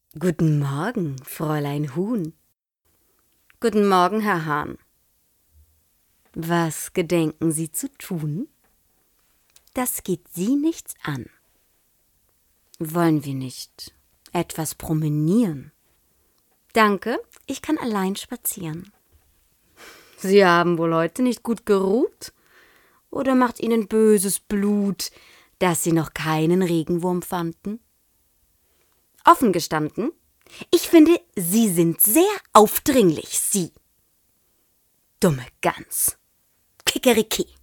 Guten Morgen, Fräulein Huhn. Guten Morgen, Herr Hahn. Was gedenken Sie zu tun? Das geht Sie nichts an. Wollen wir nicht etwas promenieren? Danke, ich kann allein spazieren. Sie haben wohl heute nicht gut geruht? Oder macht Ihnen böses Blut, dass Sie noch keinen Regenwurm fanden? Offen gestanden, ich finde, Sie sind sehr aufdringlich, Sie. Dumme Gans. Kikeriki.